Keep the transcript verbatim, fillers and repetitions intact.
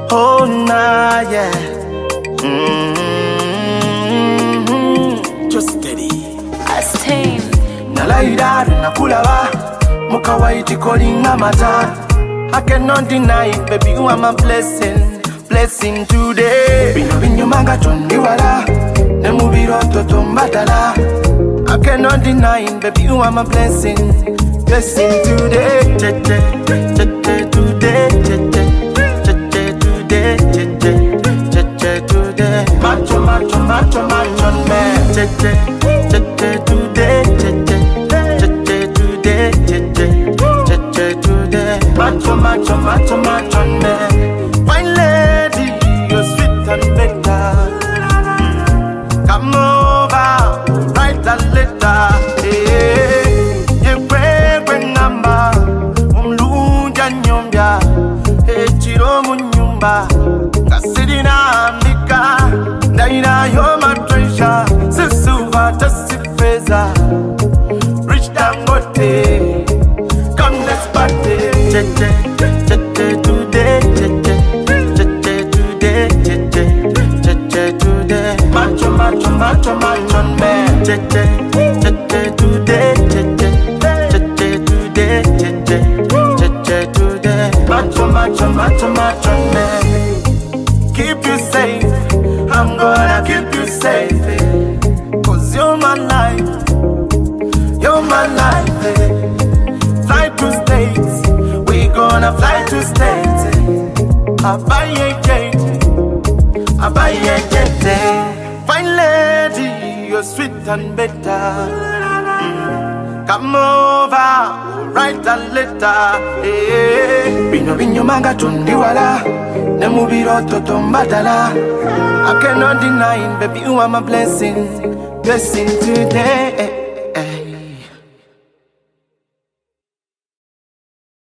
Oh, nah, yeah. Mm-hmm. Just steady. Astain. Nalaida nakulaba mukawaiti kolinga mata. I cannot deny it, baby, you are my blessing, blessing today. Bino binyumanga tondiwala, nemubiro totombatala. I cannot deny it, baby, you are my blessing, blessing today. Today, today, today, today, today, today, today. Macho, macho, macho, macho, man. Today, today, today, today, today, today, today. Macho, macho, macho, macho, man. Fine lady, you're sweet and better. Come over, write a letter. Hey, you bring number. Umluja nyombia, hey chiro munyumba. Kasidina mika, naina you're my treasure. Sisuva tasifeza, rich dangote. Come let's party. Today, today, today, today, today, today. Macho, macho, macho, macho, man. Today, today, today, today, today, today. Macho, macho, macho, macho, man. Keep you safe. I'm gonna keep you safe. Cause you're my life. You're my life. Fly to states. We gonna fly to states. I buy a jet. I buy a jet. Fine lady, you're sweet and better. Mm. Come over, write a letter. Hey. Bino binyo manga tundiwala, nemubiro totombatala. I cannot deny it, baby, you are my blessing, blessing today.